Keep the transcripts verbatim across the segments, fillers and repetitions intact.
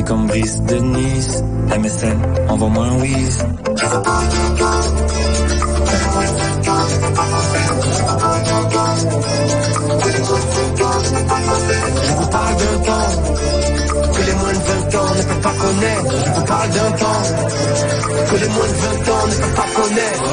comme Brice de Nice. M S N, envoie-moi un whiz. Je veux pas de temps. Je vous parle d'un temps que les moins de vingt ans ne peuvent pas connaître. Je vous parle d'un temps que les moins de vingt ans ne peuvent pas connaître.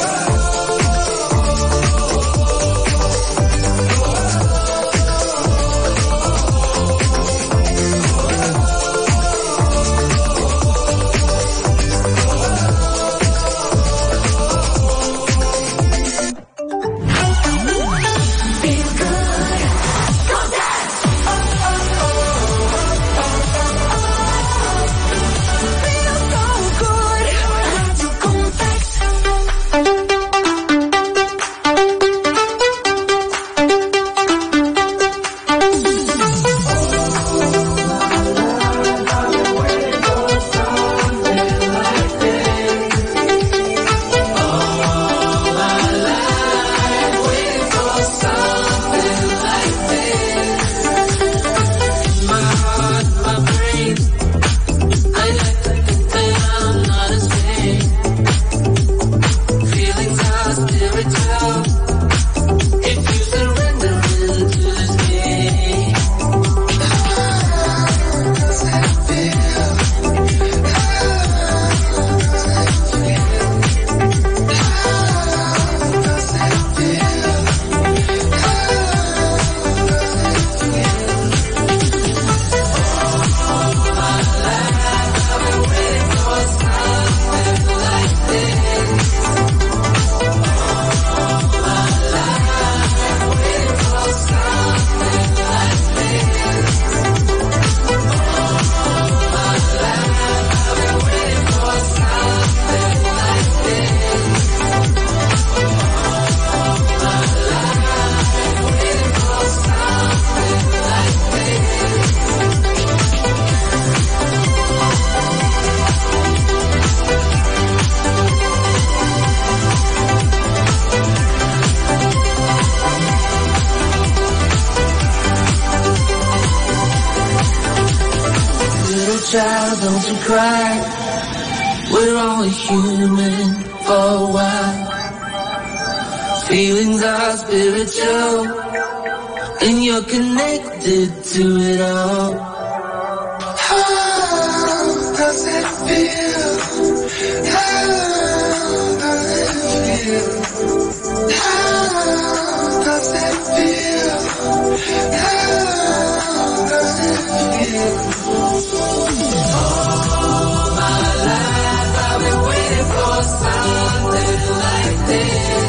Child, don't you cry. We're all human for a while. Feelings are spiritual, and you're connected to it all. How does it feel? How does it feel? How does it feel? How does it feel? All my life I've been waiting for something like this.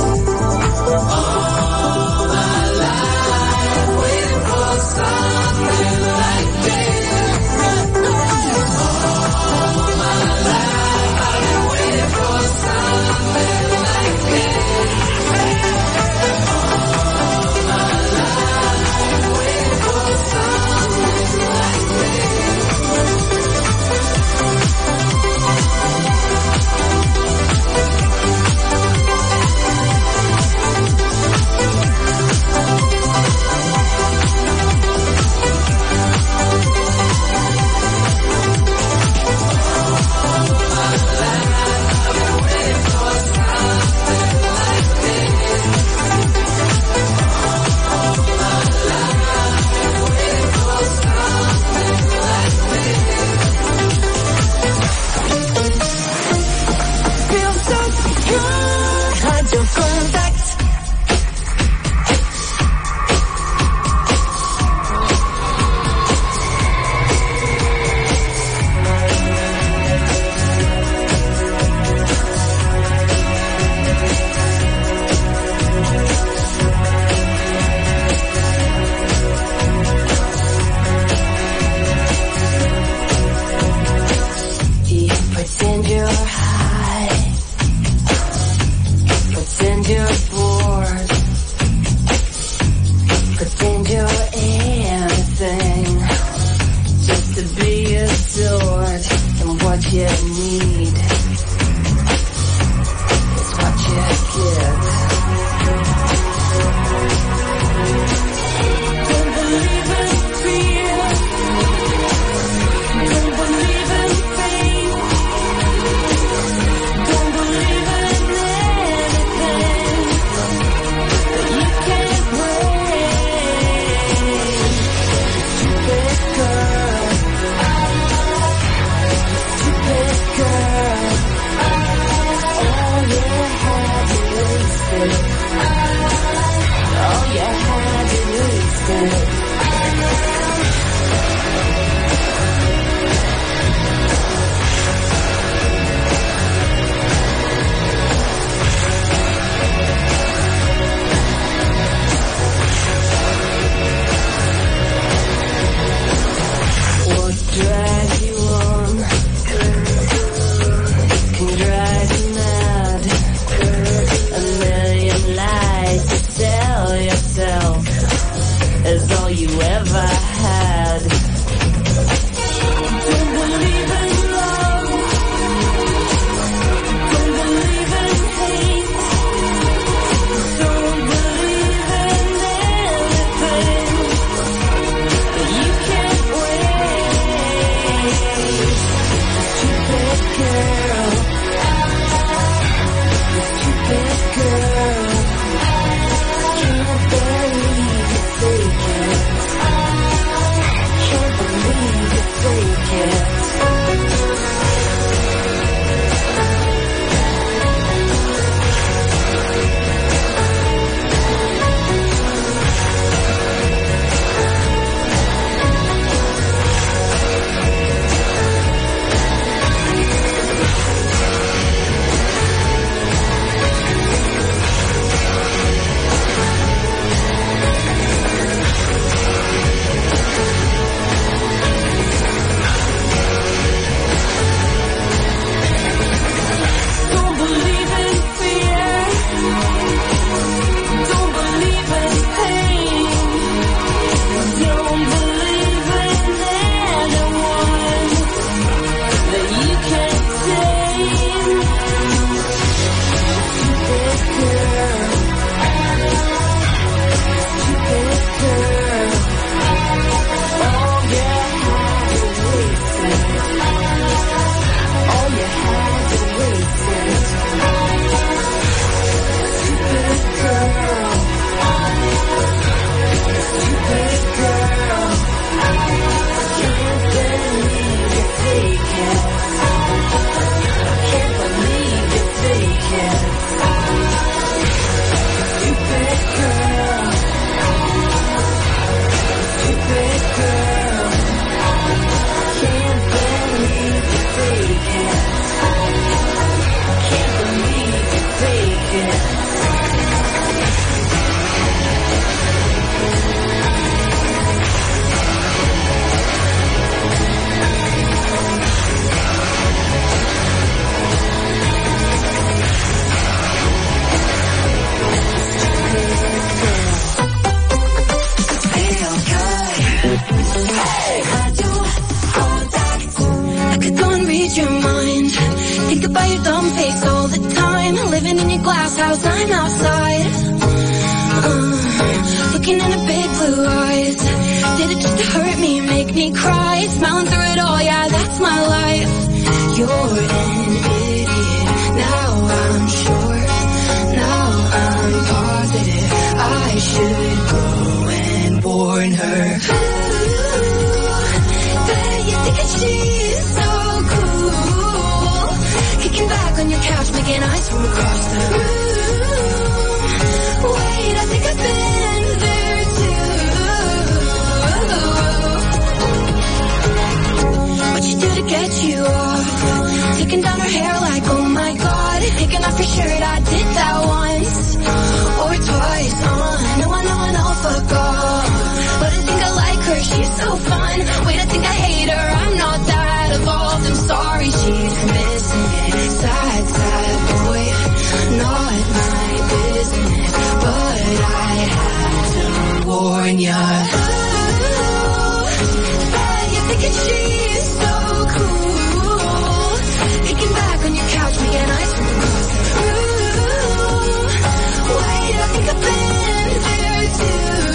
All my life waiting for something like this. All my life I've been waiting for something like this. All my life waiting for something like this. you ever had. Don't believe in love. Don't believe in hate. Don't believe in anything that you can't wait. Stupid girl. Stupid girl. Can't believe you fake it. Can't believe you fake it. Don't believe in fear. Don't believe in pain. Don't believe in anyone that you can't tame. Stupid girl. Stupid girl. All you had to waste it. All you had to waste it. Stupid girl. Stupid girl. Can't believe you fake it. Can't believe you fake it. Stupid girl. Stupid girl. Can't believe you fake it. Can't believe you fake it. I could go and read your mind. Think about your dumb face all the time. Living in your glass house, I'm outside. Uh, looking into big blue eyes. Did it just to hurt me, make me cry. Smiling through it all, yeah, that's my life. You're an idiot. Now I'm sure. Now I'm positive. I should go and warn her. Bet you think that she's so cool. Kicking back on your couch, making eyes from across the room. Wait, I think I've been there too. What you do to get you off? Taking down her hair like, oh my god. Taking off your shirt, I did that once or twice. Uh, no, I know, I know, fuck off. But I think I like her, she's so fun. Wait, I think I hate her, I'm not that evolved. I'm sorry, she's missing it. Sad, sad boy, not my business. But I had to warn ya. Bet you're thinking she's so cool. Kicking back on your couch, making eyes from across the room. Wait, I think I've been there too.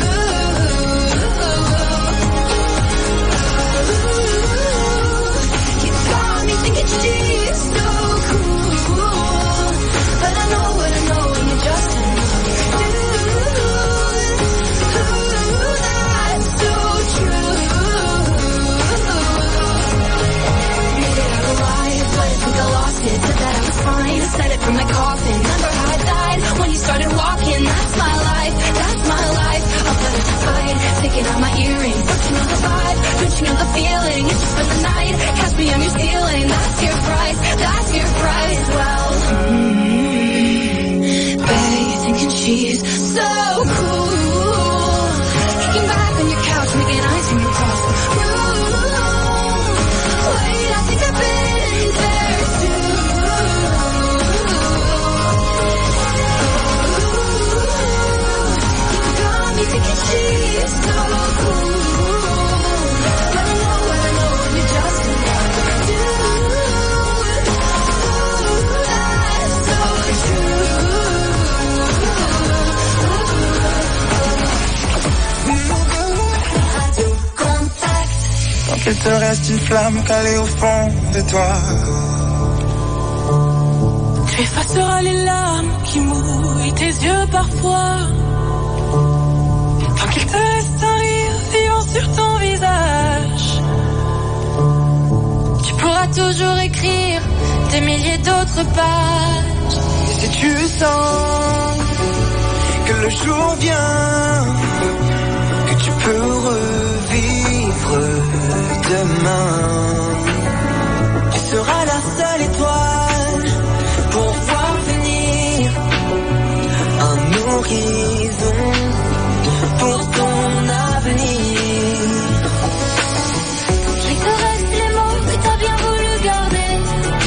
You got me thinking she's so cool. But I know what I know and you're just another dude. That's so true. Maybe I go live, but I think I lost it. Said that I was fine, I said it from my coffin. Remember how I died when you started walking? That's my life, that's my life. I'll put it aside, sticking out my earrings. Don't you know the vibe? Don't you know the feeling? It's just for the night. Catch me on your ceiling. That's your price, that's your price. Well, mm, bet you're thinking she's so cool. Kicking back on your couch, making eyes from across the room. Wait, I think I've been there too. You got me thinking she's so cool. ce reste une flamme calée au fond de toi. Tu effaceras les larmes qui mouillent tes yeux parfois. Tant qu'il te reste un rire vivant sur ton visage. Tu pourras toujours écrire des milliers d'autres pages. Et si tu sens que le jour vient, que tu peux revivre demain, tu seras la seule étoile pour voir venir un horizon pour ton avenir. Il te reste les mots que t'as bien voulu garder.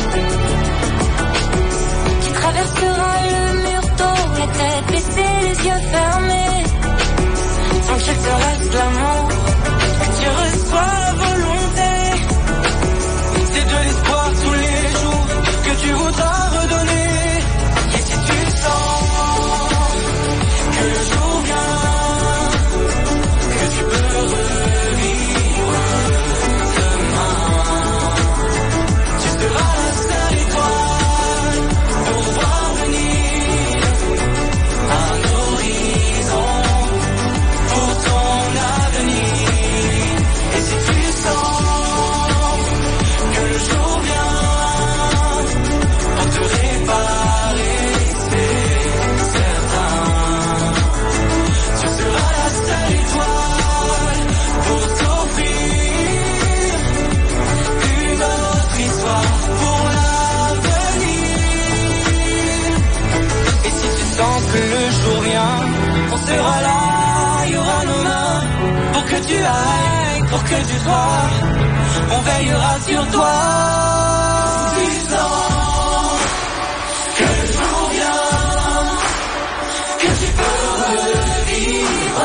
Tu traverseras le mur tôt, la tête baissée, les yeux fermés. Tant qu'il te reste l'amour que tu reçois à volonté. C'est de l'espoir tous les jours que tu voudras redonner. Et si tu sens que le jour vient, que tu peux revivre demain, tu seras la seule étoile pour voir venir un horizon pour ton avenir. Et si tu sens que le jour vient pour te réparer, c'est certain, tu seras la seule étoile pour t'offrir une autre histoire pour l'avenir. Et si tu sens que le jour vient, on sera là, il y aura nos mains pour que tu ailles, pour que tu sois, on veillera sur toi. Tu sens que le jour vient, que tu peux revivre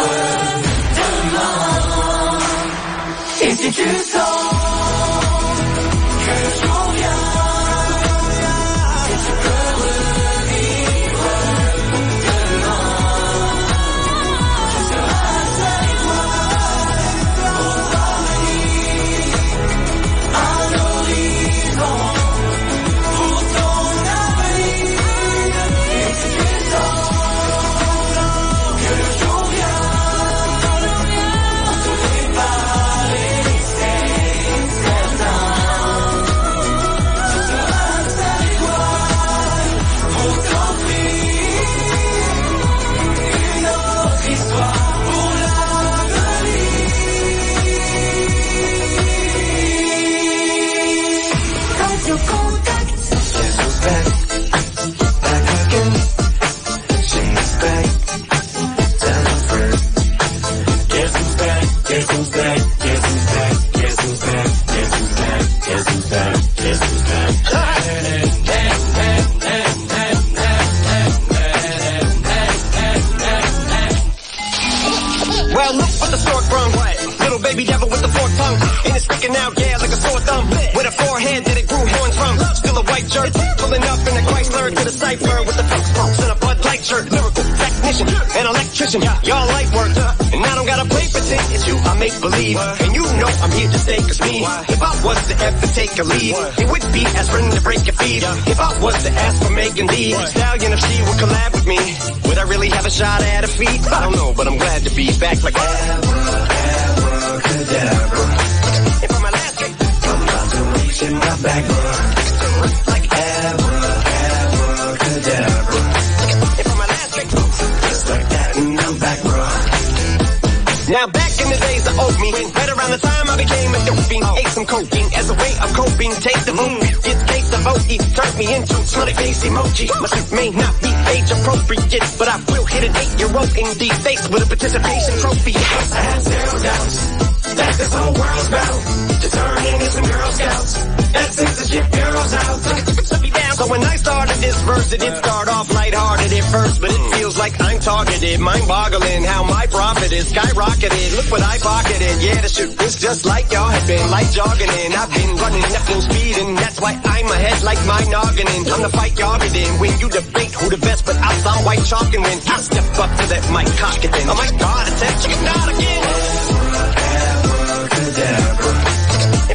demain. Et si tu sens que le jour vient, que tu peux revivre demain, tu seras la seule étoile pour voir venir un horizon pour ton avenir. Et si tu sens que le jour vient pour te réparer, c'est certain, tu seras la seule étoile pour t'offrir une autre histoire pour l'avenir. Radio Contact. Guess who's back? Back again. She's back. Tell her friend. Guess who's back? Guess who's back? Guess who's back? Guess who's back? Guess who's back? Guess who's back? Guess who's back? Well, look what the stork brung. Little baby devil with the forked tongue. And it's sticking out, yeah, like a sore thumb. With a forehead that it grew horns from. Still a white shirt, pulling up in a Chrysler to the cipher with the folks pumps and a Bud Light shirt. Lyrical technician, an electrician, y'all light work. And I don't gotta play pretend, it's you I make believe. And you know I'm here to stay, cause me, if I was to ever take a lead, it would be aspirin to break your feet. If I was to ask for Megan Thee Stallion, if she would collab with me, would I really have a shot at her feet? I don't know, but I'm glad to be back like abracadabra. If I'm a last kick, I'm about to reach in my back, bruh. Like abracadabra. If I'm a last kick, just like that, and I'm back, bruh. Now back in the days of old me, right around the time I became a dope fiend, ate some cocaine as a way of coping, taste the moon, it's case of O E, turned me into smiley face emoji. My suit may not be age appropriate, but I will hit an eight-year-old in the face with a participation trophy. I have zero doubts that this whole world's about to turn into some Girl Scouts. That sends the shit girls out. So when I started this verse, it did start off lighthearted at first, but it feels like I'm targeted, mind-boggling how my profit is skyrocketed. Look what I pocketed, yeah, the shit was just like y'all had been, like jogging in. I've been running at full speed, and that's why I'm ahead like my noggin in. Time to fight y'all get in, when you debate who the best, but I saw white chalk and win. I step up to that mic, cock it then. Oh my God, it's that chicken out again. Abracadabra.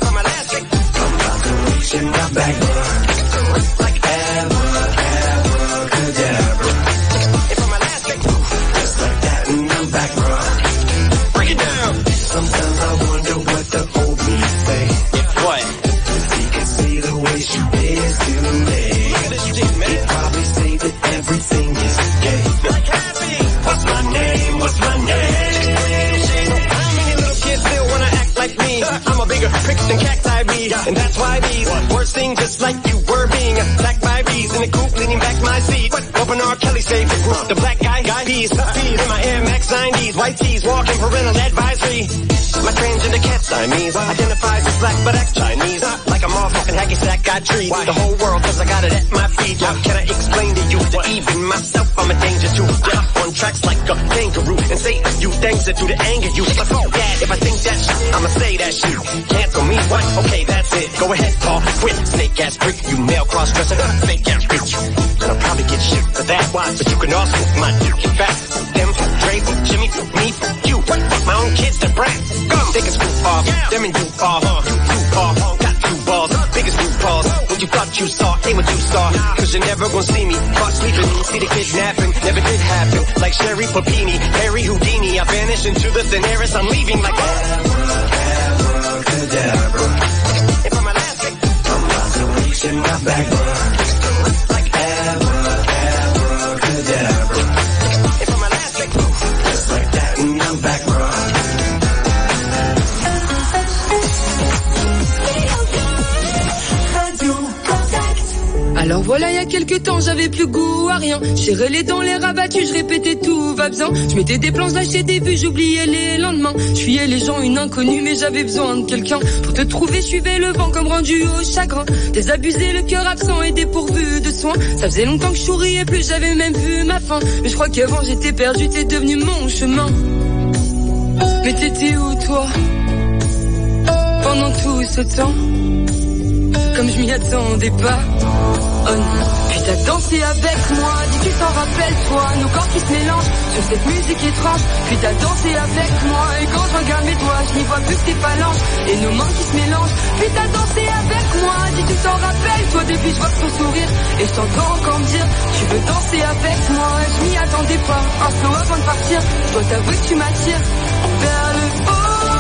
back, bruh. Like abracadabra. And for my last trick, Just like that, and I'm back, bruh. break it down. Sometimes I wonder what the old me say. What? He can see the way she is today. Look at this shit, man. He'd probably say that everything is gay. Like happy. What's my name? What's my name? How many little kids still wanna act like me? I'm a bigger prick than cacti bees, and that's why these words sing just like you were being attacked by bees in the coop, leaning back my seat. Open R. Kelly's favorite group, the black guy, guy bees, bees in my Air Max nineties, white tees, walking parental advisory. My transgender cat Siamese identifies as black but acts Chinese. Like a motherfucking hacky sack, got trees. The whole world cause I got it at my feet. How can I explain to you that even myself I'm a danger to? I hop on tracks like a kangaroo and say a few things that do to anger you. Like fuck that, if I think that shit, I'ma say that shit. Cancel me, what? Okay, that's it. Go ahead, Paul, quit. Snake ass prick, you male cross-dresser, fake ass bitch. And I'll probably get shit for that. Why? But you can also my dick in fact. Them, Dre, Jimmy, me, you. Fuck my own kids, they're brats. They can screw off, them and you are, huh? You, you are, huh? Got two balls, biggest new balls. What you thought you saw ain't what you saw. Cause you're never gonna see me caught sleeping. See the kidnapping, never did happen. Like Sherry Papini, Harry Houdini. I vanish into the thin air as I'm leaving like Abracadabra. And for my last kick, I'm about to reach in my back, bruh. Like abracadabra. and for my last kick, Just like that, and I'm back, bruh. Alors voilà, il y a quelques temps, j'avais plus goût à rien. J'ai relais dans les rabattus, je répétais tout va bien. Je mettais des planches, j'achetais des vues, j'oubliais les lendemains. Je fuyais les gens, une inconnue, mais j'avais besoin de quelqu'un. Pour te trouver, je suivais le vent comme rendu au chagrin. Désabusé, le cœur absent et dépourvu de soins. Ça faisait longtemps que je souriais plus, j'avais même vu ma fin. Mais je crois qu'avant j'étais perdu, t'es devenu mon chemin. Mais t'étais où toi? Pendant tout ce temps, comme je m'y attendais pas. Oh non. Puis t'as dansé avec moi, dis tu t'en rappelles toi, nos corps qui se mélangent sur cette musique étrange. Puis t'as dansé avec moi, et quand je regarde mes doigts, je n'y vois plus que tes phalanges et nos mains qui se mélangent. Puis t'as dansé avec moi, dis tu t'en rappelles toi, depuis je vois ton sourire et je t'entends encore me dire tu veux danser avec moi. Je m'y attendais pas, un slow avant de partir, je dois t'avouer que tu m'attires vers le haut.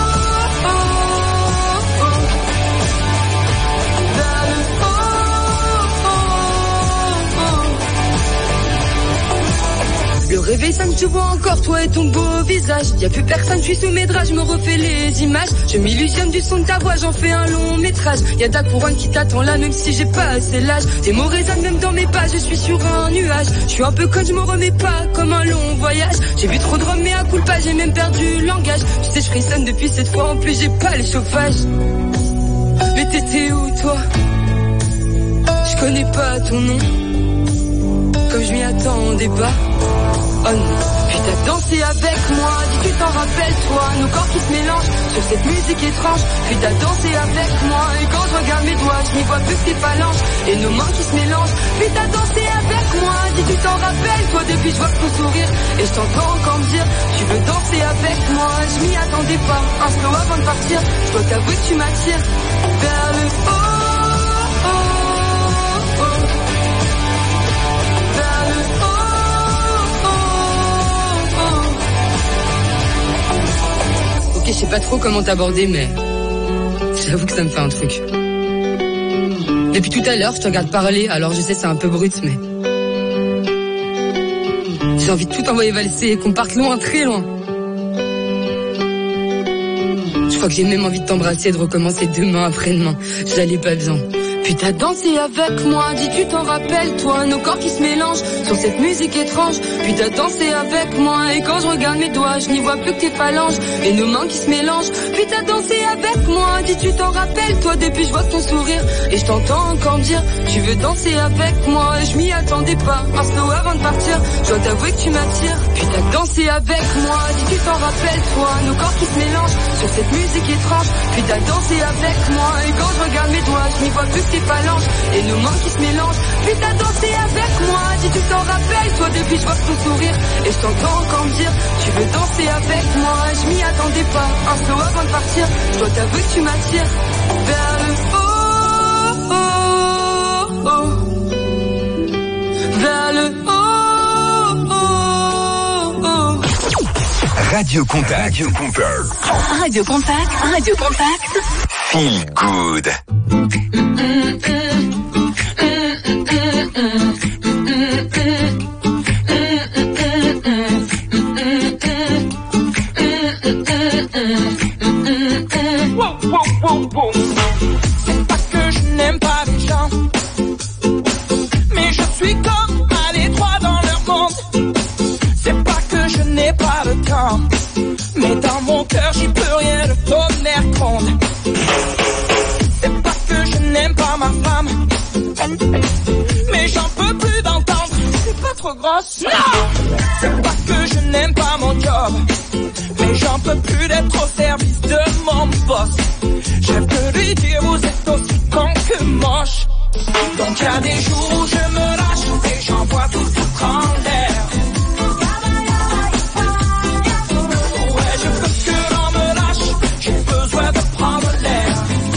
Le réveil ça me te vois encore, toi et ton beau visage. Y'a plus personne, je suis sous mes draps, je me refais les images. Je m'illusionne du son de ta voix, j'en fais un long métrage. Y'a ta couronne qui t'attend là, même si j'ai pas assez l'âge. Tes mots résonnent même dans mes pas, je suis sur un nuage. Je suis un peu con, je me remets pas comme un long voyage. J'ai vu trop de rhum, mais à coup de pas, j'ai même perdu le langage. Tu sais, je frissonne depuis cette fois, en plus j'ai pas les chauffages. Mais t'étais où toi? Je connais pas ton nom, comme je m'y attendais pas. Oh non. Puis t'as dansé avec moi, dis tu t'en rappelles toi, nos corps qui se mélangent sur cette musique étrange. Puis t'as dansé avec moi, et quand je regarde mes doigts, je n'y vois plus que tes phalanges et nos mains qui se mélangent. Puis t'as dansé avec moi, dis tu t'en rappelles toi, depuis je vois ton sourire et je t'entends encore me dire tu veux danser avec moi. Je m'y attendais pas, un slow avant de partir, je dois t'avouer que tu m'attires vers le haut. Je sais pas trop comment t'aborder, mais j'avoue que ça me fait un truc. Depuis tout à l'heure, je te regarde parler, alors je sais c'est un peu brut, mais j'ai envie de tout envoyer valser et qu'on parte loin, très loin. Je crois que j'ai même envie de t'embrasser et de recommencer demain, après-demain. J'allais pas bien. Puis t'as dansé avec moi, dis tu t'en rappelles toi, nos corps qui se mélangent sur cette musique étrange. Puis t'as dansé avec moi, et quand je regarde mes doigts, je n'y vois plus que tes phalanges et nos mains qui se mélangent. Puis t'as dansé avec moi, dis tu t'en rappelles toi, depuis je vois ton sourire et je t'entends encore me dire tu veux danser avec moi. Et je m'y attendais pas, un slow avant de partir, je dois t'avouer que tu m'attires. Puis t'as dansé avec moi, dis tu t'en rappelles toi, nos corps qui se mélangent sur cette musique étrange. Puis t'as dansé avec moi, et quand je regarde mes doigts, je n'y vois plus que tes phalanges et nos mains qui se mélangent. Puis t'as dansé avec moi, dis tu t'en rappelles toi, depuis je vois ton sourire et je t'entends encore me dire tu veux danser avec moi. Je m'y attendais pas, un slow avant de partir, je dois t'avouer que tu m'attires vers le haut. Radio Contact. Radio Contact. Radio Contact. Radio Contact. Feel good. Wow, wow, wow, wow. C'est pas que je n'aime pas les gens, mais je suis comme maladroit dans leur monde. C'est pas que je n'ai pas le temps, mais dans mon cœur j'y peux rien, le tonnerre gronde. C'est pas que je n'aime pas ma femme, mais j'en peux plus d'entendre. C'est pas trop grosse. Non. C'est pas que je n'aime pas mon job, mais j'en peux plus d'être au service de mon boss. Je peux lui dire vous êtes aussi con que moche. Donc y'a des jours où je me lâche et j'envoie tout foutre en l'air. Ouais, je veux que l'on me lâche, j'ai besoin de prendre l'air.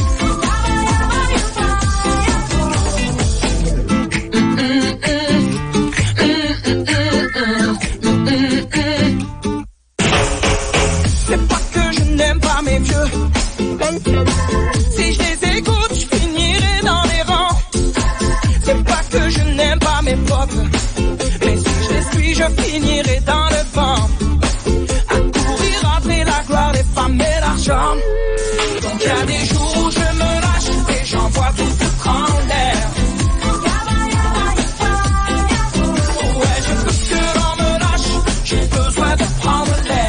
C'est pas que je n'aime pas mes vieux, si je les écoute, je finirai dans les rangs. C'est pas que je n'aime pas mes potes, mais si je les suis, je finirai dans le vent. À courir après la gloire des femmes et l'argent. Donc y'a des jours où je me lâche et j'envoie tout foutre en l'air. Ouais, je veux que l'on me lâche, j'ai besoin de prendre l'air.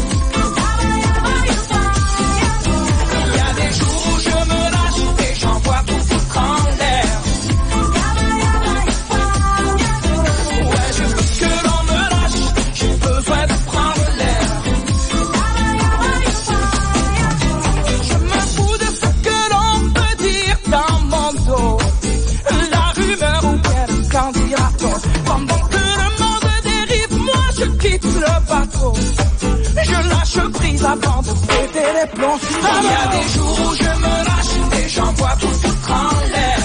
Pendant que le monde dérive, moi je quitte le bateau. Je lâche prise avant de péter les plombs. Il y a des jours où je me lâche et j'envoie tout foutre en l'air.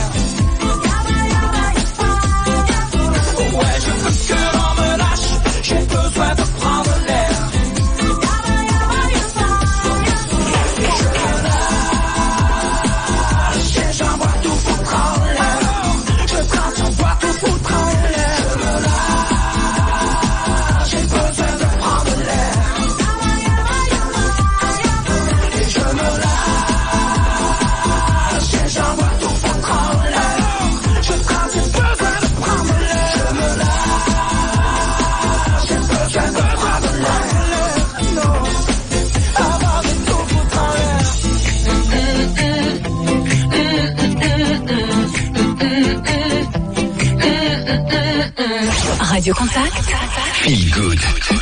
Ouais, je veux que l'on me lâche, j'ai besoin de prendre l'air. Et je me lâche et j'envoie tout foutre en l'air. Je prends, j'envoie tout foutre en l'air. Radio Contact. Feel good.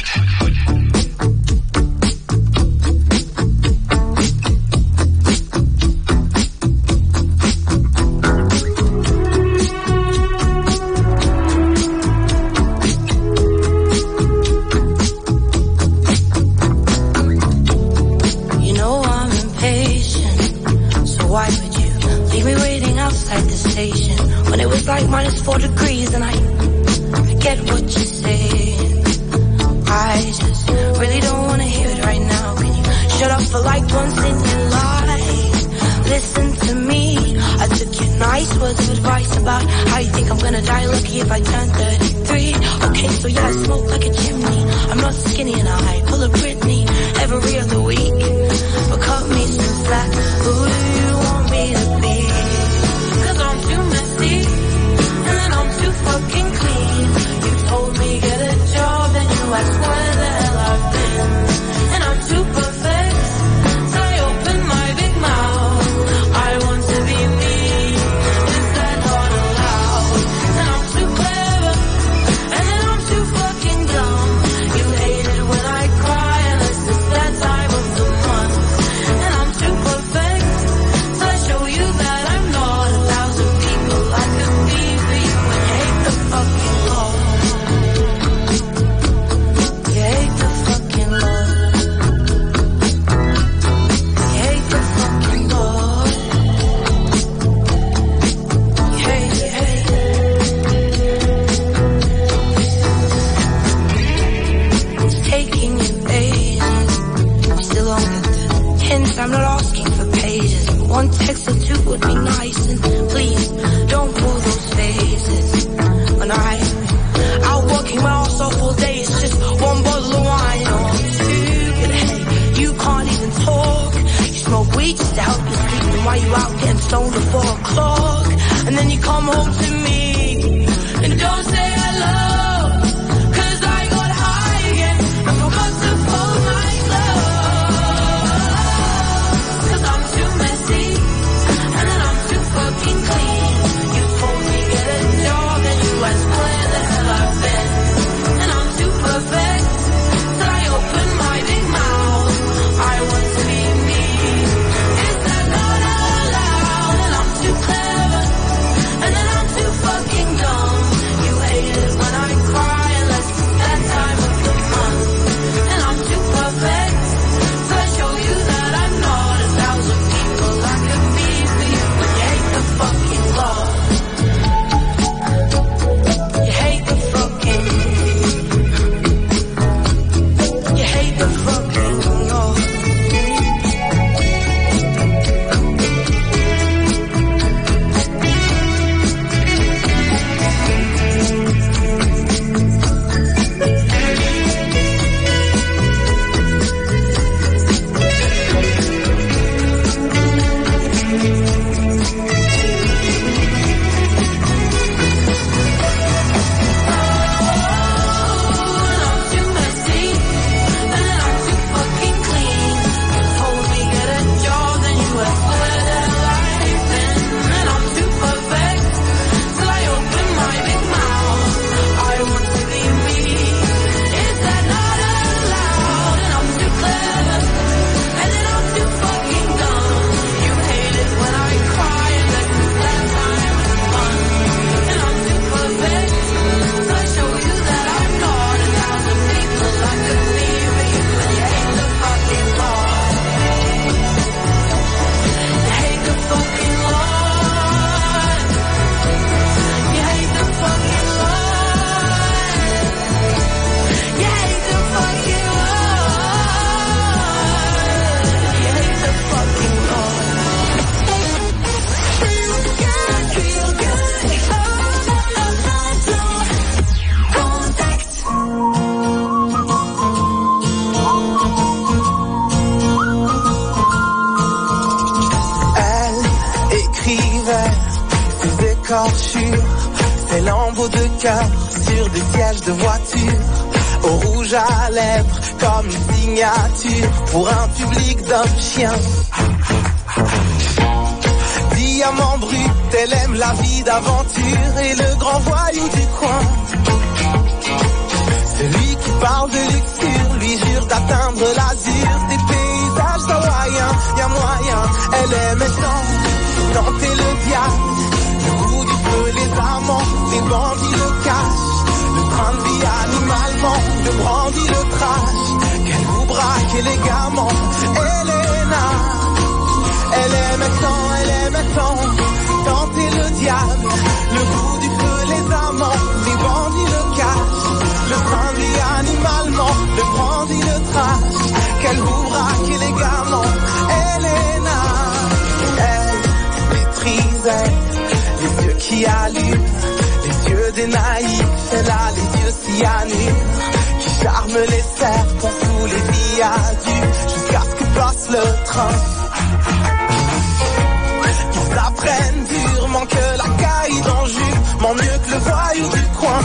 You know I'm impatient, so why would you leave me waiting outside the station when it was like minus four degrees and I get what you're saying. I just really don't wanna hear it right now. Can you shut up for like once in your life? Listen to me. I took your nice words of advice about how you think I'm gonna die lucky if I turn thirty-three. Okay, so yeah, I smoke like a chimney. I'm not skinny and I pull a Britney every other week. But cut me some slack. Who do you want me to be? Cause I'm too messy and then I'm too fucking clean. Told me get a job and you asked where the hell I've been. And I'm too perfect, so I open my big mouth. I want to be me, is that not allowed? And I'm too clever, and then I'm too fucking dumb. You hate it when I cry unless it's that time of the month. And I'm too perfect, so I show you that come home to me. And don't say hello, cause I got high again. I forgot to fold my clothes. Cause I'm too messy, and then I'm too fucking clean. You told me get a job, and you asked where the hell I've been. And I'm too perfect, till I open my big mouth. I want to be me. Is that not allowed? And I'm too clever, and then I'm too fucking dumb. You hate it when I cry, unless it's that time of the month. And I'm too perfect, so I show you that I'm not a thousand people I could be for you. But you hate the fucking love. You hate the fucking. You hate the fucking love. Ces lambeaux de cœur sur des sièges de voiture, au rouge à lèvres comme une signature pour un public d'hommes chiens. Diamant brut, elle aime la vie d'aventure et le grand voyou du coin. Celui qui parle de luxure lui jure d'atteindre l'azur des paysages hawaïens. Y'a moyen, elle aime tant tenter le diable. Le goût du feu, les amants, les bandits, le cash, le train de vie animalement, le brandy, le trash, qu'elle vous braque élégamment. Elena, elle aime tant, elle aime tant, tenter le diable, le goût du feu, les amants, les bandits, le cash, le train de vie animalement, le brandy, le trash, qu'elle vous braque élégamment. Elena, elle maîtrise, elle les yeux qui allument, les yeux des naïfs, elle a les yeux cyanures, qui charment les serpents sous les viaducs, jusqu'à ce que passe le train. Ils apprennent durement que la caïd en jupe ment mieux que le voyou du coin,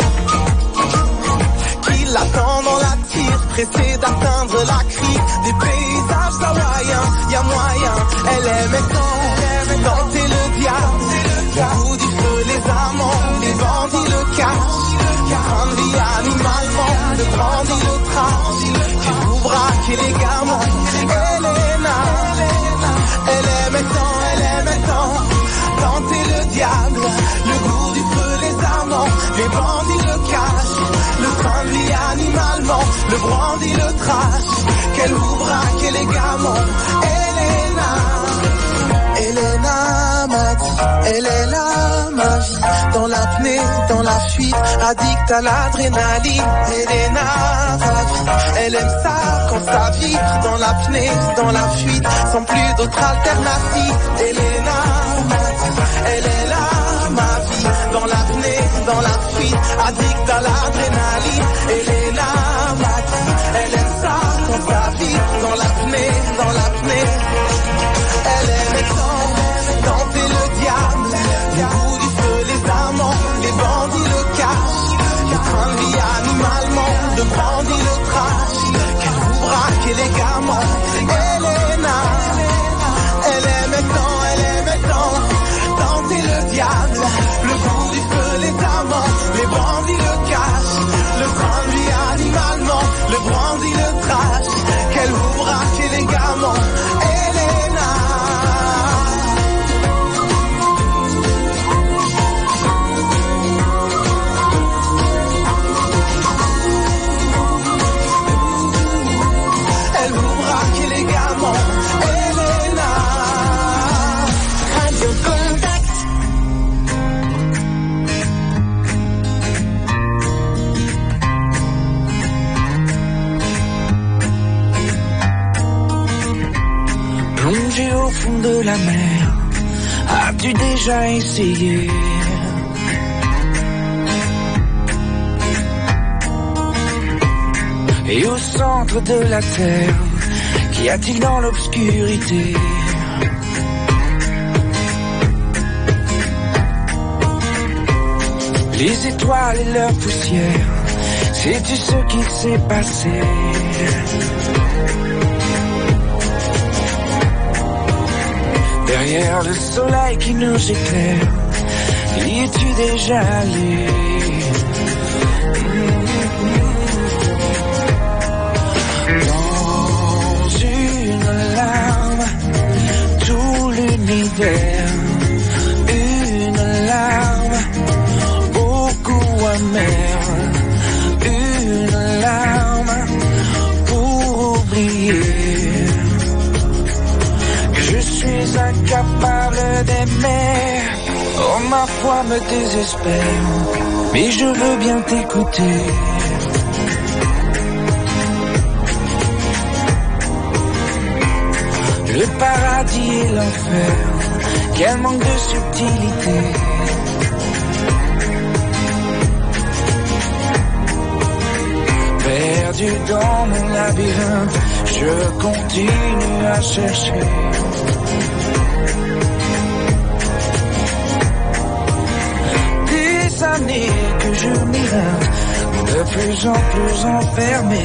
qui l'attend dans la tire, pressé d'atteindre la crique des paysages hawaïens. Y'a moyen, elle aime tant, tenter le diable, le goût du feu, les amants, les bandits, le cash, le train de vie animalement, le brandy, le trash, qui vous braque élégamment. Elena, elle aime tant, elle aime tant, tenter le diable, le goût du feu, les amants, les bandits, le cash, le train de vie animalement, le brandy, le trash, qu'elle vous braque élégamment. Elena, Elena m'a dit, elle est la magie, dans l'apnée, dans la fuite, addict à l'adrénaline. Elena ravie, elle aime ça quand ça vibre, dans l'apnée, dans la fuite, sans plus d'autre alternative. Elena m'a dit, elle est là ma vie, dans l'apnée, dans la fuite, addict à l'adrénaline. Elena m'a dit, elle aime ça quand ça vibre, dans l'apnée, dans l'apnée. Elle aime tant, tenter le diable, le goût du feu, le brandy, le trash, qu'elle vous braque élégamment. Elena, elle aimait tant, elle aimait tant, tenter le diable, le goût du feu, les amants, les bandits, le cash, le brandy animalement, le brandy, le trash, qu'elle vous braque élégamment. Elena. Elle vous braque élégamment. Elena. Radio Contact. Plongé au fond de la mer, as-tu déjà essayé? Et au centre de la terre, qu'y a-t-il dans l'obscurité? Les étoiles et leur poussière, sais-tu ce qu'il s'est passé? Derrière le soleil qui nous éclaire, y es-tu déjà allé? Dans une larme, tout l'univers, une larme, beaucoup amère, une larme pour oublier. Je suis incapable d'aimer, oh ma foi me désespère, mais je veux bien t'écouter. Le paradis et l'enfer, quel manque de subtilité. Perdu dans mon labyrinthe, je continue à chercher. Des années que je m'éreinte, de plus en plus enfermé.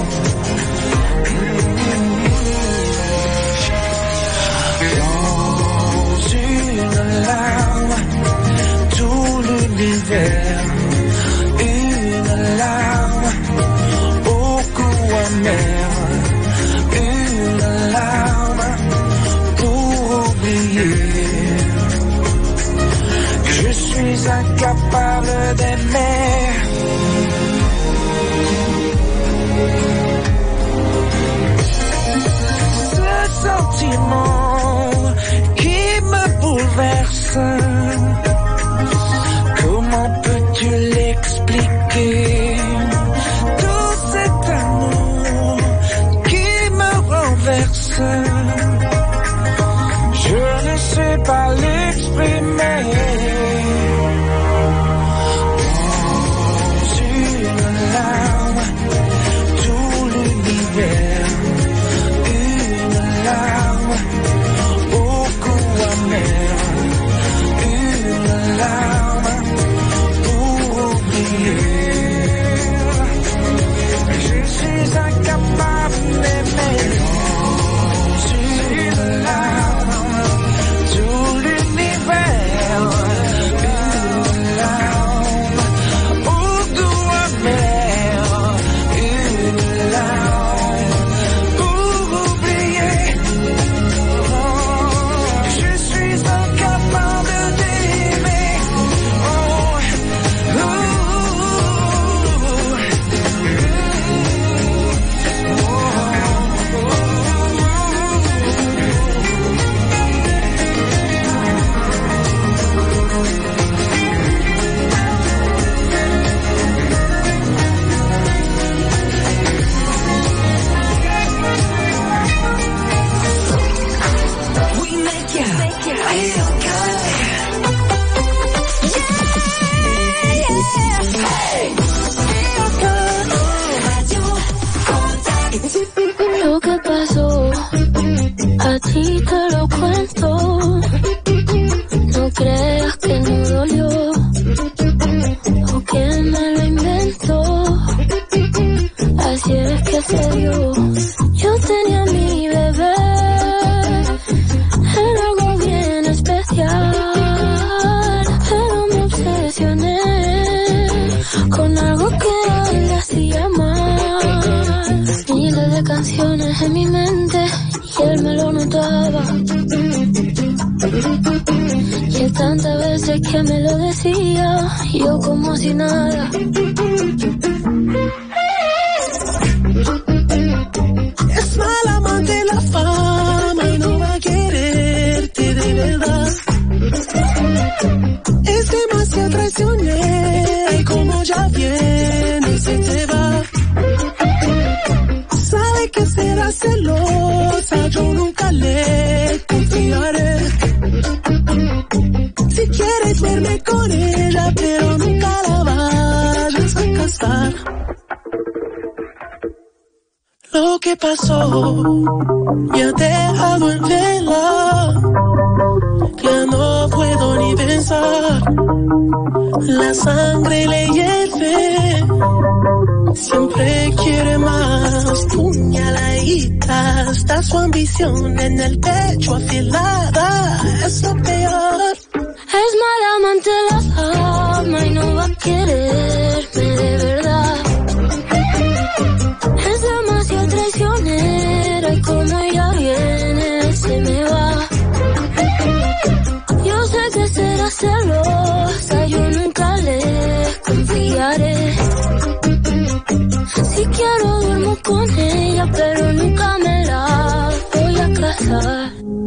Dans une larme, tout l'univers, une larme, beaucoup amère, une larme pour oublier. Je suis incapable d'aimer. Ce sentiment qui me bouleverse, comment peux-tu l'expliquer? Tout cet amour qui me renverse, je ne sais pas l'exprimer. Dans une larme, tout l'univers, une larme en mi mente y él me lo notaba. Y él tantas veces que me lo decía, yo como si nada. Es mala amante la fama y no va a quererte de verdad. Es demasiado traicionera y como ya viene se te va. Sabe que será celosa, yo nunca le confiaré. Si quieres verme con ella, pero nunca la vayas a casar. Lo que pasó me ha dejado en vela, ya no puedo ni pensar. La sangre le hierve, siempre quiere más. Puñaladita, está su ambición en el pecho afilada, es lo peor. Es mala amante la fama y no va a quererme de verdad. Es demasiado traicionera y como ella viene se me va. Yo sé que será celosa, yo nunca le confiaré. Si quiero duermo con ella, pero nunca me la voy a casar.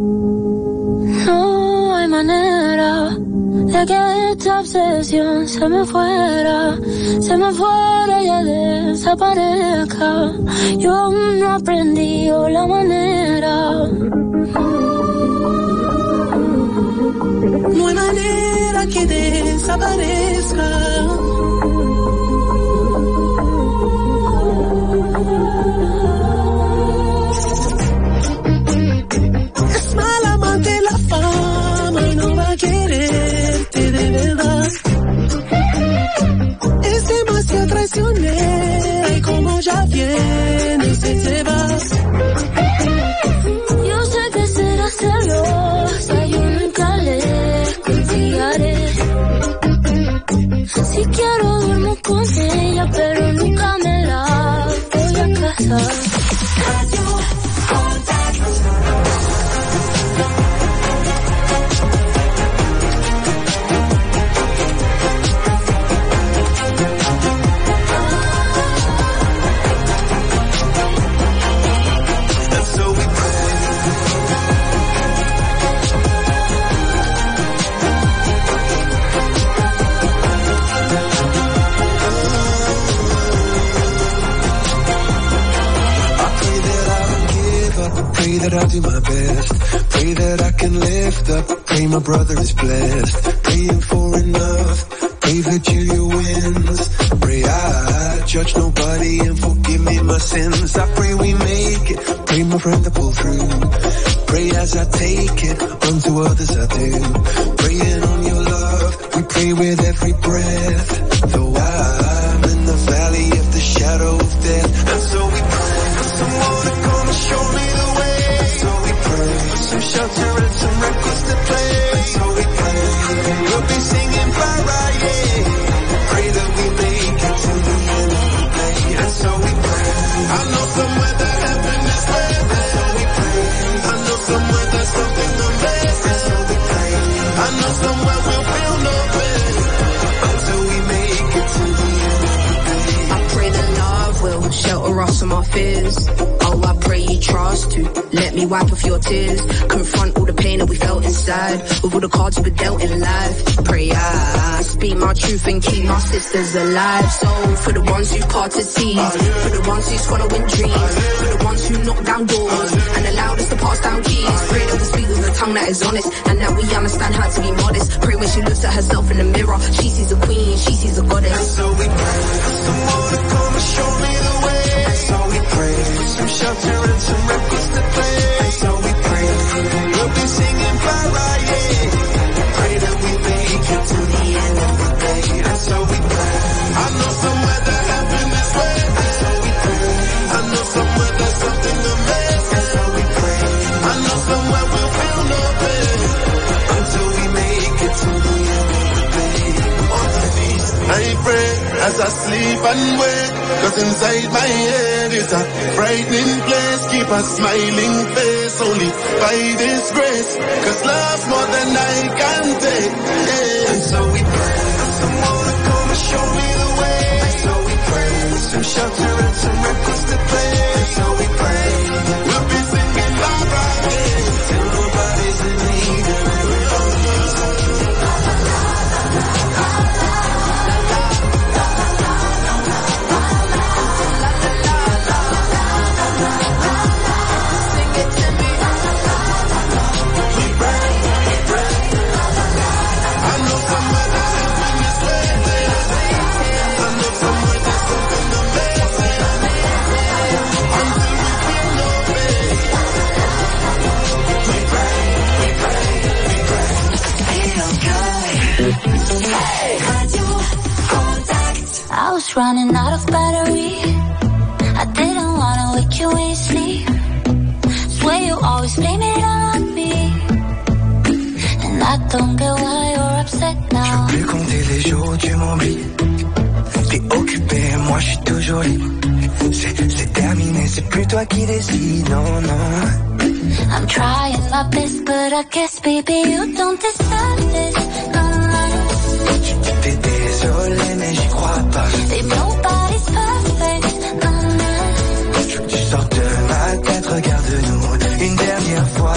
No hay manera de que esta obsesión se me fuera, se me fuera y ya desaparezca. Yo aún no aprendí la manera. No hay manera que desaparezca. Es mala amante la fama y no va a quererte de verdad. Es demasiado traicionera y como ya viene se te va. Yo sé que será celosa, yo nunca le confiaré. Si quiero duermo con ella, pero nunca me la voy a casar. Pray that I'll do my best. Pray that I can lift up. Pray my brother is blessed. Praying for enough. Pray Virginia wins. Pray I judge nobody and forgive me my sins. I pray we make it. Pray my friend to pull through. Pray as I take it. Unto others I do. Praying on your love. We pray with every breath. Though I'm in the valley of the shadow of death. And so we pray for someone to come and show me the way. Some shelter and some records to play. So we pray we'll be singing fly right, yeah. Pray that we make it to the end of the day. And so we pray. I know somewhere that heaven is where. And so we pray. I know somewhere there's something the best. And so we pray. I know somewhere we'll feel no pain until we make it to the end of the day. I pray that love will shelter us from our fears. Oh, I pray you trust to let me wipe off your tears. Confront all the pain that we felt inside with all the cards we were dealt in life. Pray I speak my truth and keep my sisters alive. So for the ones who parted seas, for the ones who's following dreams, for the ones who knock down doors and allowed us to pass down keys. Pray that we speak with a tongue that is honest and that we understand how to be modest. Pray when she looks at herself in the mirror, she sees a queen, she sees a goddess. And so we pray for someone to come and show me the way. And so we pray for some shelter and some records to play. And so we pray we'll be singing fly right, yeah. Pray that we make it to the end of the day. And so we pray. I know somewhere that heaven is where. And so we pray. I know somewhere there's something to miss. And so we pray. I know somewhere we'll feel no pain until we make it to the end of the day. On the feast, I ain't pray as I sleep and wake. Cause inside my head is a frightening place. Keep a smiling face only by this grace. Cause love's more than I can take. Yeah. And so we pray for someone to come and show me the way. And so we pray for some shelter and some records to play. And so we pray we'll be singing bye bye till nobody's in need of I was running out of battery. I didn't wanna wake you when you sleep. Swear you always blame it on me. And I don't get why you're upset now. Je peux plus compter les jours, tu m'oublies. T'es occupé, moi je suis toujours libre. C'est, c'est terminé, c'est plus toi qui décides, non, non. I'm trying my best, but I guess, baby, you don't deserve this. No, no. Tu dis t'es désolé, mais j'y crois pas. Babe, nobody's perfect. No, no. Je veux que tu sortes de ma tête, regarde-nous une dernière fois.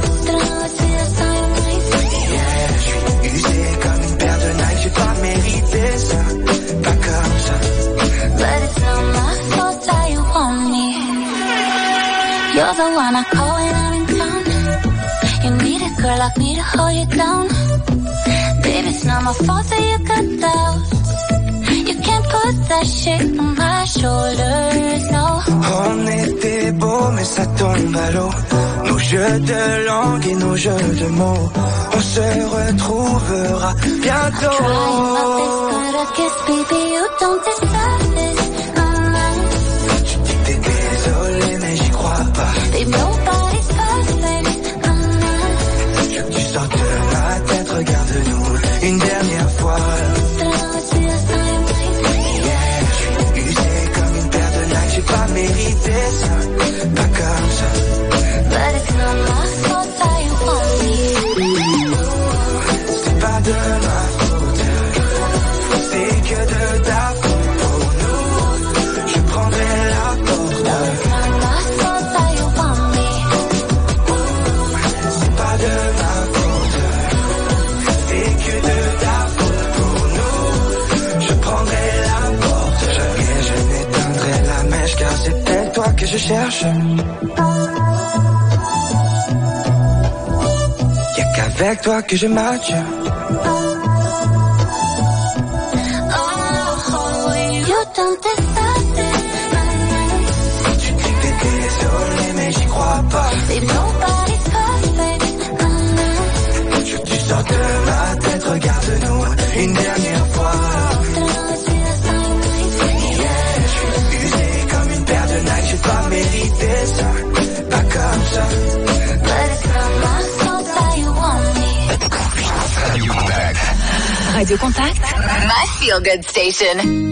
Yeah, je suis usé comme une paire de Nike, j'ai pas mérité ça, pas comme ça. But it's not my fault that you want me. You're the one I call when I'm in town. You need a girl like me to hold you down. Baby, it's not my fault that you got doubts. You can't put that shit on my shoulders, no. On était beaux, mais ça tombe à l'eau. Nos jeux de langue et nos jeux de mots. On se retrouvera bientôt. I'm trying my best, but I guess, baby, you don't deserve this. Tu dis t'es désolé, mais j'y crois pas. Babe, nobody's perfect. No, no. Je veux que tu sortes de ma tête, regarde-nous une dernière fois. Yeah, je suis usé comme une paire de Nike, j'ai pas mérité ça, pas comme ça. But it's not my fault that you want me. C'est pas de ma faute, c'est que de ta faute pour nous. Je prendrai la porte. No, it's not my fault that you want me. C'est pas de ma faute, c'est que de ta faute pour nous. Je prendrai la porte. Jamais je n'éteindrai la mèche, car c'est peut-être toi que je cherche. Y'a qu'avec toi que je match. Oh, you don't deserve this. Tu dis t'es désolé, mais j'y crois pas. Babe, nobody's perfect. No, no. Je veux que tu sortes de ma tête, regarde-nous une dernière fois. Yeah, je suis usé comme une paire de Nike, j'ai pas mérité ça, pas comme ça. But it's not my fault that you want me. Radio Contact. Radio Contact, my feel good station.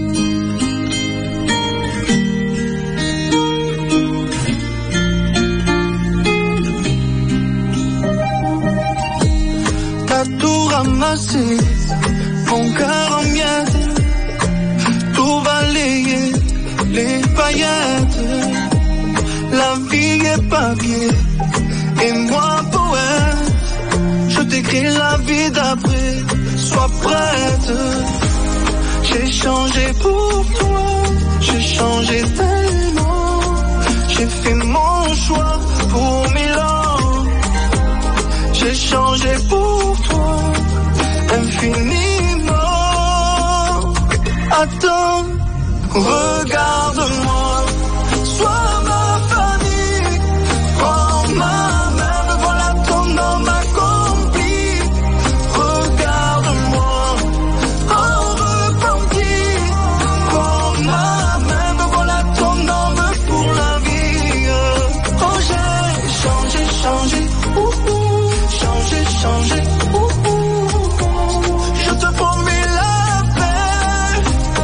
T'as tout ramassé, mon cœur en miettes, tout balayé, les paillettes. La vie est papier, et moi poète. Je t'écris la vie d'après, sois prête. J'ai changé pour toi, j'ai changé tellement. J'ai fait mon choix pour mille ans. J'ai changé pour toi, infiniment. Attends, regarde-moi, sois ma famille. Prends ma main, me voilà ton homme accompli. Regarde-moi, en repenti. Prends ma main, me voilà ton homme pour la vie. Oh, j'ai changé, changé, ouh, ouh. Changé, changé, ouh, ouh. Je te promets la paix.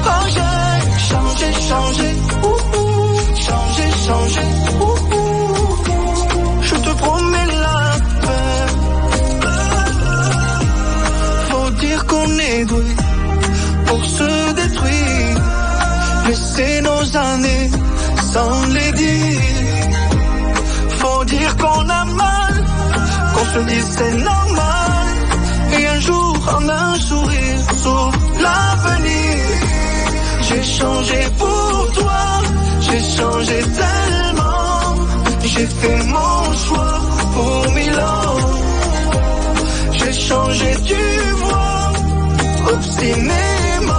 qu'on est doué pour se détruire, laisser nos années sans les dire. Faut dire qu'on a mal, qu'on se dise c'est normal, et un jour en un sourire sur l'avenir. J'ai changé pour toi, j'ai changé tellement, j'ai fait mon choix pour mille ans. J'ai changé, tu vois, obstinément.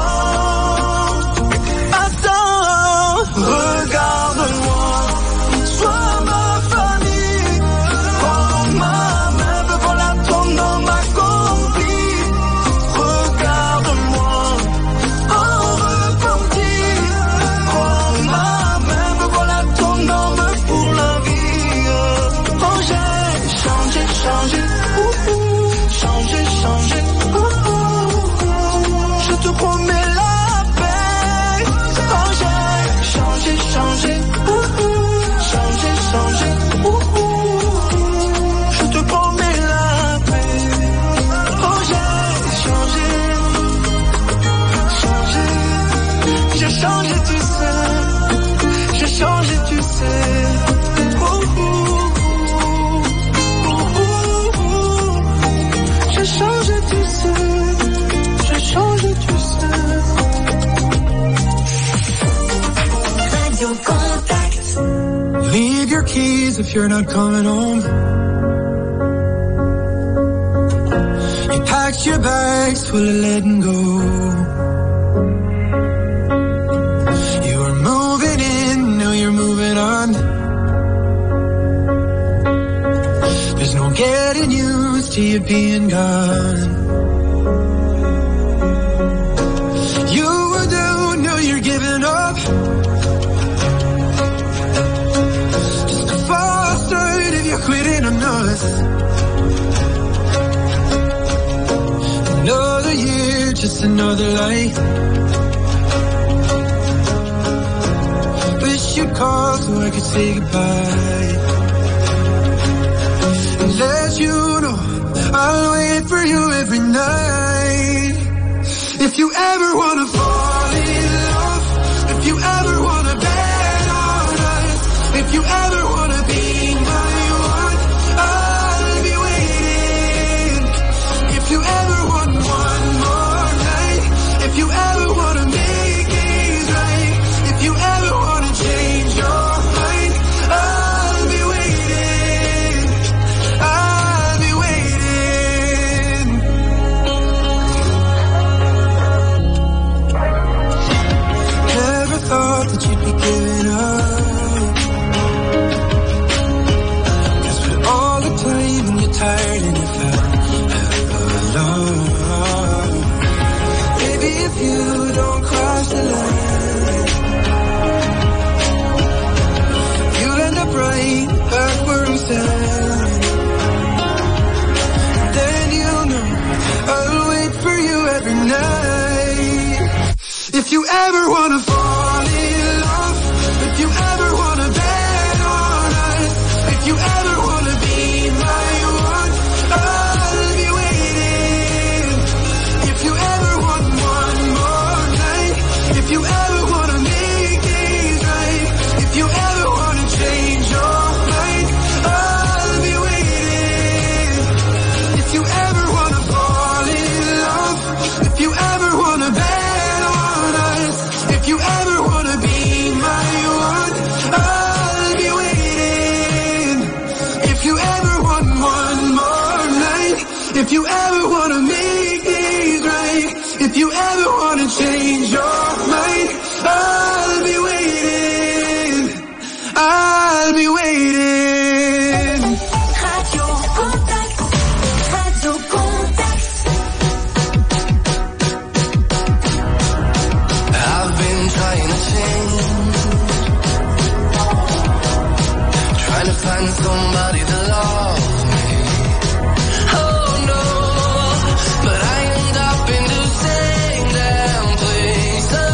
Attends, regarde-moi, sois ma famille, prends ma main, me voilà ton homme accompli. Regarde-moi, en repentir, prends ma main, me voilà ton homme pour la vie. Oh, j'ai changé, changé, ouh, ouh, changé, changé, ouh, ouh, je te promets la paix. Oh, j'ai changé, changé, ouh, ouh, changé, changé, ouh, ouh, je te promets la paix. Oh, j'ai changé, changé, j'ai changé, tu sais, j'ai changé, tu sais. Ouh, ouh, ouh, ouh, ouh, j'ai changé, tu sais, j'ai changé, tu sais. Radio Contact. Leave your keys if you're not coming home. You packed your bags full of letting go. You were moving in, now you're moving on. There's no getting used to you being gone. You were down, now you're giving up. Just a false start if you're quitting on us. Another year, just another light. Wish you'd call so I could say goodbye. And let you know I'll wait for you every night. If you ever wanna fall in love, if you ever wanna bet on us, if you ever wanna be my one, I'll be waiting. If you ever want one more night, if you ever wanna make things right, if you ever wanna change your mind, I'll be waiting. I'll be waiting. Never thought that you'd be giving up. 'Cause with all the time and you're tired and you felt alone. Baby, if you don't cross the line, you'll end up right back where I'm standing. Then you'll know I'll wait for you every night. If you ever wanna fall in love, if you ever wanna bet on us, if you ever wanna be my one, I'll be waiting. If you ever want one more night, if you ever wanna make things right, if you ever wanna change your mind, I'll be waiting. If you ever wanna fall in love, if you ever wanna bet on us, if you ever wanna be my one, I'll be waiting. If you ever want one more night, if you ever wanna make things right, if you ever wanna change your mind, I'll be waiting. I'll be waiting. Radio Contact. Radio Contact. I've been trying to change, trying to find somebody that loves me. Oh no, but I end up in the same damn place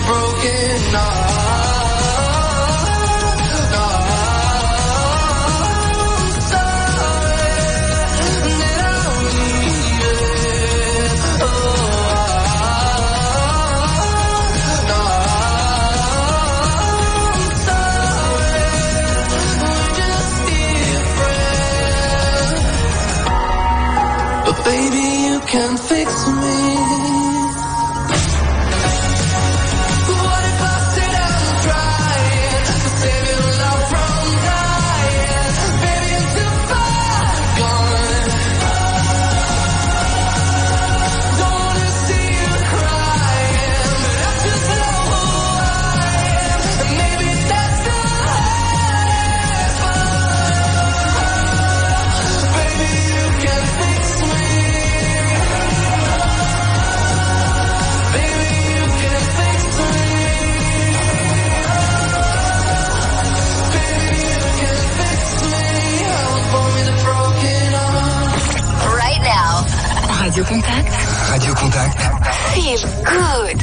broken heart. Baby, you can fix me. What if I sit and try to save your love from dying? Baby, it's too far gone. Don't wanna see you crying, but I just know who I am, and maybe that's the hardest part. Baby, you can fix me. Radio Contact. Radio Contact. Feel good.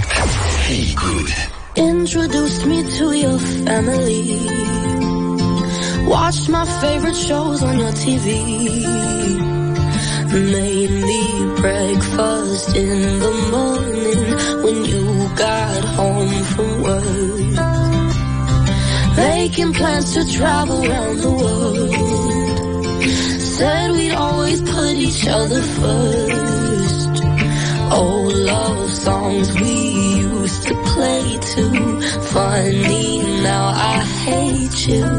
Introduce me to your family. Watched my favorite shows on your T V. Made me breakfast in the morning when you got home from work. Making plans to travel around the world. Said we'd always put each other first. Old love songs we used to play too. Funny, now I hate you.